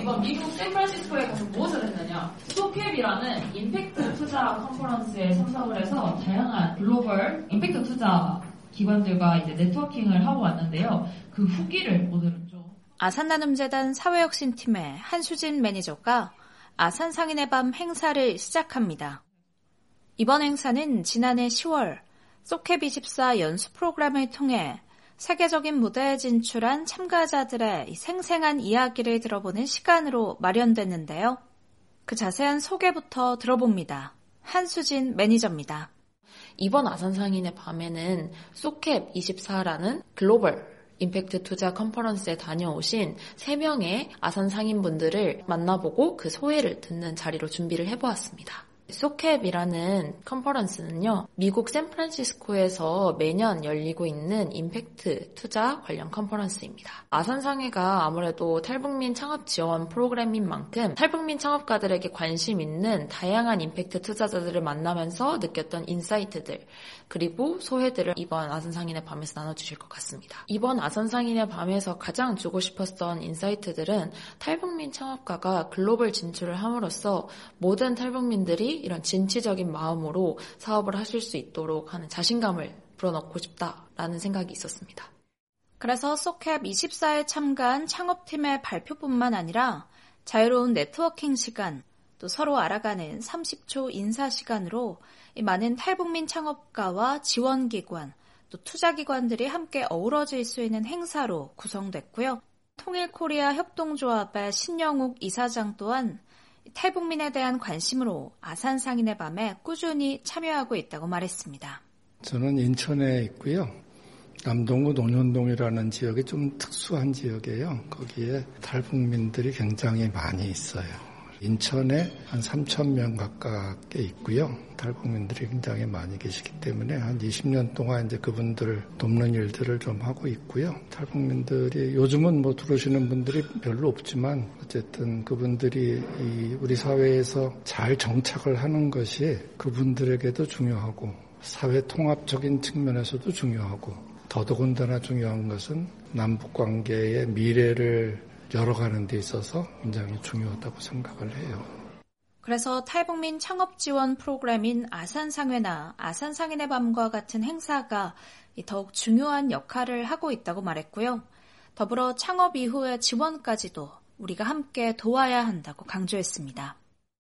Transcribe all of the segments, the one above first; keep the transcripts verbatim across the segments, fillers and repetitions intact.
이번 미국 샌프란시스코에 가서 무엇을 했느냐? 소캡이라는 임팩트 투자 컨퍼런스에 참석을 해서 다양한 글로벌 임팩트 투자 기관들과 이제 네트워킹을 하고 왔는데요. 그 후기를 오늘은 좀 아산나눔재단 사회혁신팀의 한수진 매니저가 아산 상인의 밤 행사를 시작합니다. 이번 행사는 지난해 시월 소캡 이십사 연수 프로그램을 통해 세계적인 무대에 진출한 참가자들의 생생한 이야기를 들어보는 시간으로 마련됐는데요. 그 자세한 소개부터 들어봅니다. 한수진 매니저입니다. 이번 아산상인의 밤에는 소캡 이십사라는 글로벌 임팩트 투자 컨퍼런스에 다녀오신 세 명의 아산 상인분들을 만나보고 그 소회를 듣는 자리로 준비를 해보았습니다. 소캡이라는 컨퍼런스는요, 미국 샌프란시스코에서 매년 열리고 있는 임팩트 투자 관련 컨퍼런스입니다. 아산상회가 아무래도 탈북민 창업 지원 프로그램인 만큼 탈북민 창업가들에게 관심 있는 다양한 임팩트 투자자들을 만나면서 느꼈던 인사이트들, 그리고 소회들을 이번 아산상인의 밤에서 나눠주실 것 같습니다. 이번 아산상인의 밤에서 가장 주고 싶었던 인사이트들은 탈북민 창업가가 글로벌 진출을 함으로써 모든 탈북민들이 이런 진취적인 마음으로 사업을 하실 수 있도록 하는 자신감을 불어넣고 싶다라는 생각이 있었습니다. 그래서 소캡 이십사에 참가한 창업팀의 발표뿐만 아니라 자유로운 네트워킹 시간, 또 서로 알아가는 삼십 초 인사 시간으로 많은 탈북민 창업가와 지원기관, 또 투자기관들이 함께 어우러질 수 있는 행사로 구성됐고요. 통일코리아 협동조합의 신영욱 이사장 또한 탈북민에 대한 관심으로 아산상인의 밤에 꾸준히 참여하고 있다고 말했습니다. 저는 인천에 있고요. 남동구 논현동이라는 지역이 좀 특수한 지역이에요. 거기에 탈북민들이 굉장히 많이 있어요. 인천에 한 삼천 명 가깝게 있고요. 탈북민들이 굉장히 많이 계시기 때문에 한 이십 년 동안 이제 그분들을 돕는 일들을 좀 하고 있고요. 탈북민들이 요즘은 뭐 들어오시는 분들이 별로 없지만 어쨌든 그분들이 이 우리 사회에서 잘 정착을 하는 것이 그분들에게도 중요하고 사회 통합적인 측면에서도 중요하고 더더군다나 중요한 것은 남북 관계의 미래를 열어가는 데 있어서 굉장히 중요하다고 생각을 해요. 그래서 탈북민 창업 지원 프로그램인 아산상회나 아산상인의 밤과 같은 행사가 더욱 중요한 역할을 하고 있다고 말했고요. 더불어 창업 이후의 지원까지도 우리가 함께 도와야 한다고 강조했습니다.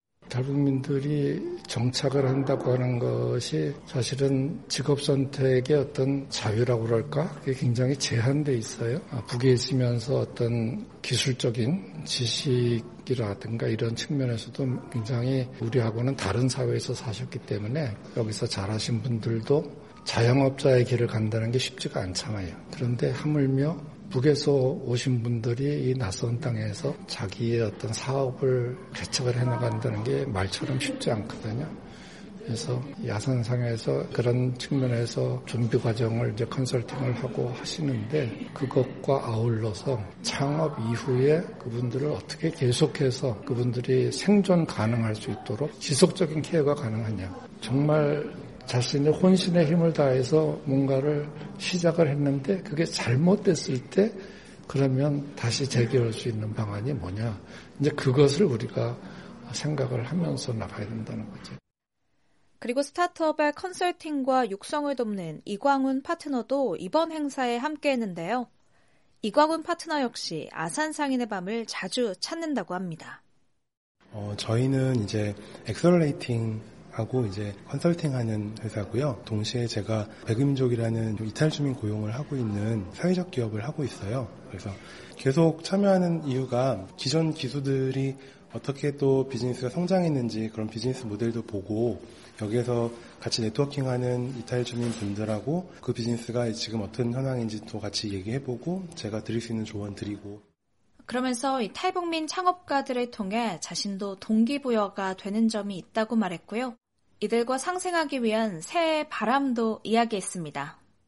탈북민들이 정착을 한다고 하는 것이 사실은 직업 선택의 어떤 자유라고 그럴까? 그게 굉장히 제한돼 있어요. 북에 있으면서 어떤 기술적인 지식이라든가 이런 측면에서도 굉장히 우리하고는 다른 사회에서 사셨기 때문에 여기서 잘하신 분들도 자영업자의 길을 간다는 게 쉽지가 않잖아요. 그런데 하물며 북에서 오신 분들이 이 낯선 땅에서 자기의 어떤 사업을 개척을 해나간다는 게 말처럼 쉽지 않거든요. 그래서 아산상회에서 그런 측면에서 준비 과정을 이제 컨설팅을 하고 하시는데 그것과 아울러서 창업 이후에 그분들을 어떻게 계속해서 그분들이 생존 가능할 수 있도록 지속적인 케어가 가능하냐. 정말 자신의 혼신의 힘을 다해서 뭔가를 시작을 했는데 그게 잘못됐을 때 그러면 다시 재개할 수 있는 방안이 뭐냐. 이제 그것을 우리가 생각을 하면서 나가야 된다는 거죠. 그리고 스타트업의 컨설팅과 육성을 돕는 이광훈 파트너도 이번 행사에 함께했는데요. 이광훈 파트너 역시 아산상인의 밤을 자주 찾는다고 합니다. 어, 저희는 이제 엑셀러레이팅 하고 이제 컨설팅하는 회사고요. 동시에 제가 백음족이라는 이탈 주민 고용을 하고 있는 사회적 기업을 하고 있어요. 그래서 계속 참여하는 이유가 기존 기수들이 어떻게 또 비즈니스가 성장했는지 그런 비즈니스 모델도 보고 여기에서 같이 네트워킹하는 이탈 주민 분들하고 그 비즈니스가 지금 어떤 현황인지 또 같이 얘기해보고 제가 드릴 수 있는 조언 드리고. 그러면서 이 탈북민 창업가들을 통해 자신도 동기부여가 되는 점이 있다고 말했고요. 이들과 상생하기 위한 새해 바람도 이야기했습니다.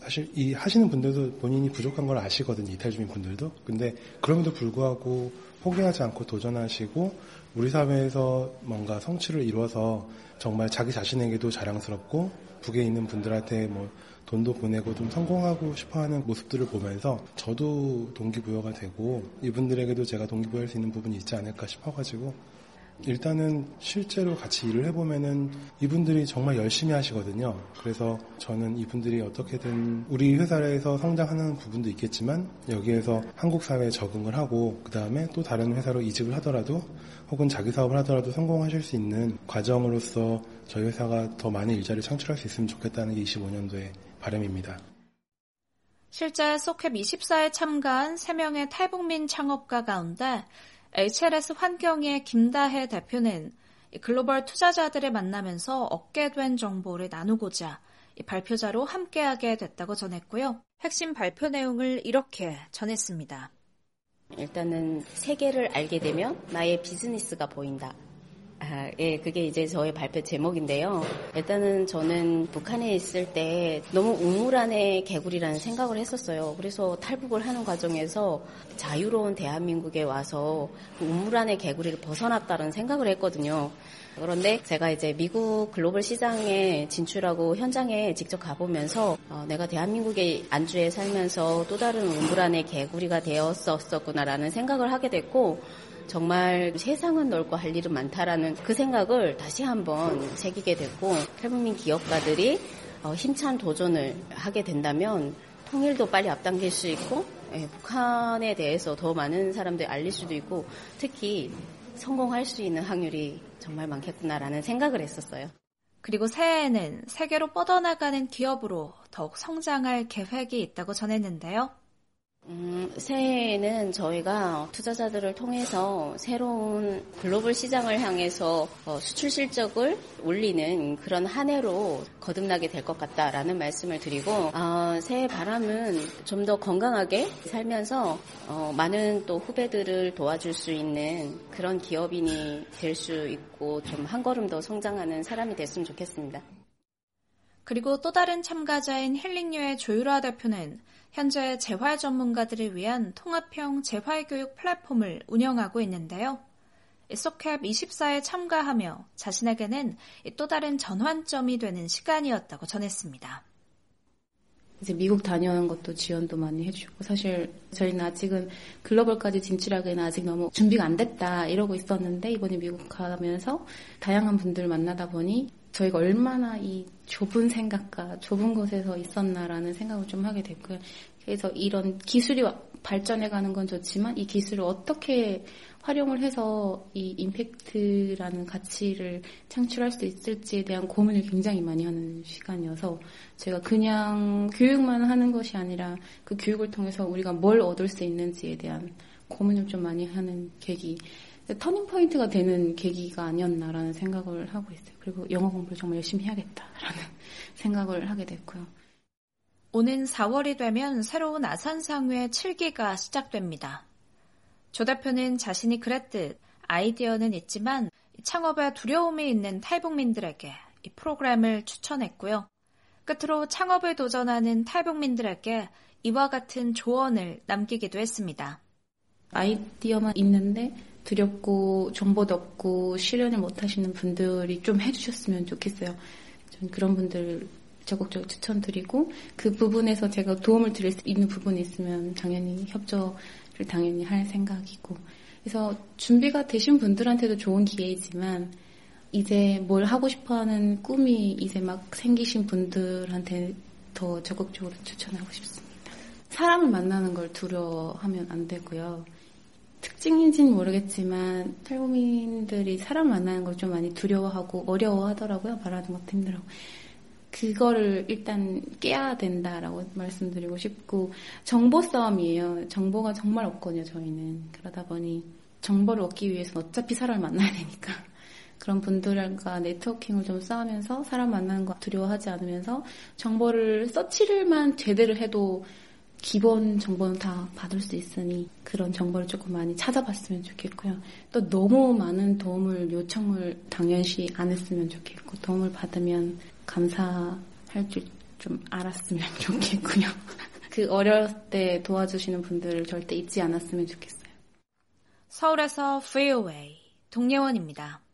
사실 이 하시는 분들도 본인이 부족한 걸 아시거든요. 이탈 주민 분들도. 근데 그럼에도 불구하고 포기하지 않고 도전하시고 우리 사회에서 뭔가 성취를 이뤄서 정말 자기 자신에게도 자랑스럽고 북에 있는 분들한테 뭐 돈도 보내고 좀 성공하고 싶어하는 모습들을 보면서 저도 동기부여가 되고 이분들에게도 제가 동기부여할 수 있는 부분이 있지 않을까 싶어가지고 일단은 실제로 같이 일을 해보면은 이분들이 정말 열심히 하시거든요. 그래서 저는 이분들이 어떻게든 우리 회사에서 성장하는 부분도 있겠지만 여기에서 한국 사회에 적응을 하고 그 다음에 또 다른 회사로 이직을 하더라도 혹은 자기 사업을 하더라도 성공하실 수 있는 과정으로서 저희 회사가 더 많은 일자리를 창출할 수 있으면 좋겠다는 게 이십오 년도의 바람입니다. 실제 소캡 이십사에 참가한 세 명의 탈북민 창업가 가운데 에이치엘에스 환경의 김다혜 대표는 글로벌 투자자들을 만나면서 얻게 된 정보를 나누고자 발표자로 함께하게 됐다고 전했고요. 핵심 발표 내용을 이렇게 전했습니다. 일단은 세계를 알게 되면 나의 비즈니스가 보인다. 아, 예, 그게 이제 저의 발표 제목인데요. 일단은 저는 북한에 있을 때 너무 우물 안의 개구리라는 생각을 했었어요. 그래서 탈북을 하는 과정에서 자유로운 대한민국에 와서 그 우물 안의 개구리를 벗어났다는 생각을 했거든요. 그런데 제가 이제 미국 글로벌 시장에 진출하고 현장에 직접 가보면서 어, 내가 대한민국의 안주에 살면서 또 다른 우물 안의 개구리가 되었었구나라는 생각을 하게 됐고 정말 세상은 넓고 할 일은 많다라는 그 생각을 다시 한번 새기게 됐고 탈북민 기업가들이 힘찬 도전을 하게 된다면 통일도 빨리 앞당길 수 있고 북한에 대해서 더 많은 사람들이 알릴 수도 있고 특히 성공할 수 있는 확률이 정말 많겠구나라는 생각을 했었어요. 그리고 새해에는 세계로 뻗어나가는 기업으로 더욱 성장할 계획이 있다고 전했는데요. 음, 새해에는 저희가 투자자들을 통해서 새로운 글로벌 시장을 향해서 어, 수출 실적을 올리는 그런 한 해로 거듭나게 될 것 같다라는 말씀을 드리고 어, 새해 바람은 좀 더 건강하게 살면서 어, 많은 또 후배들을 도와줄 수 있는 그런 기업인이 될 수 있고 좀 한 걸음 더 성장하는 사람이 됐으면 좋겠습니다. 그리고 또 다른 참가자인 힐링유의 조유라 대표는 현재 재활 전문가들을 위한 통합형 재활교육 플랫폼을 운영하고 있는데요. 소캡 이십사에 참가하며 자신에게는 또 다른 전환점이 되는 시간이었다고 전했습니다. 이제 미국 다녀오는 것도 지원도 많이 해주고 사실 저희는 아직은 글로벌까지 진출하기에는 아직 너무 준비가 안 됐다 이러고 있었는데 이번에 미국 가면서 다양한 분들을 만나다 보니 저희가 얼마나 이 좁은 생각과 좁은 곳에서 있었나라는 생각을 좀 하게 됐고요. 그래서 이런 기술이 발전해가는 건 좋지만 이 기술을 어떻게 활용을 해서 이 임팩트라는 가치를 창출할 수 있을지에 대한 고민을 굉장히 많이 하는 시간이어서 제가 그냥 교육만 하는 것이 아니라 그 교육을 통해서 우리가 뭘 얻을 수 있는지에 대한 고민을 좀 많이 하는 계기, 터닝포인트가 되는 계기가 아니었나라는 생각을 하고 있어요. 그리고 영어 공부를 정말 열심히 해야겠다라는 생각을 하게 됐고요. 오는 사월이 되면 새로운 아산상회 칠 기가 시작됩니다. 조 대표는 자신이 그랬듯 아이디어는 있지만 창업에 두려움이 있는 탈북민들에게 이 프로그램을 추천했고요. 끝으로 창업을 도전하는 탈북민들에게 이와 같은 조언을 남기기도 했습니다. 아이디어만 있는데 두렵고 정보도 없고 실현을 못하시는 분들이 좀 해주셨으면 좋겠어요. 전 그런 분들 적극적으로 추천드리고 그 부분에서 제가 도움을 드릴 수 있는 부분이 있으면 당연히 협조를 당연히 할 생각이고 그래서 준비가 되신 분들한테도 좋은 기회이지만 이제 뭘 하고 싶어하는 꿈이 이제 막 생기신 분들한테 더 적극적으로 추천하고 싶습니다. 사람을 만나는 걸 두려워하면 안 되고요. 특징인지는 모르겠지만 탈북민들이 사람 만나는 걸 좀 많이 두려워하고 어려워하더라고요. 말하는 것도 힘들고. 그거를 일단 깨야 된다라고 말씀드리고 싶고 정보 싸움이에요. 정보가 정말 없거든요. 저희는. 그러다 보니 정보를 얻기 위해서는 어차피 사람을 만나야 되니까 그런 분들과 네트워킹을 좀 쌓으면서 사람 만나는 거 두려워하지 않으면서 정보를 서치를만 제대로 해도 기본 정보는 다 받을 수 있으니 그런 정보를 조금 많이 찾아봤으면 좋겠고요. 또 너무 많은 도움을 요청을 당연시 안 했으면 좋겠고 도움을 받으면 감사할 줄 좀 알았으면 좋겠고요. 그 어렸을 때 도와주시는 분들을 절대 잊지 않았으면 좋겠어요. 서울에서 Freeway 동예원입니다.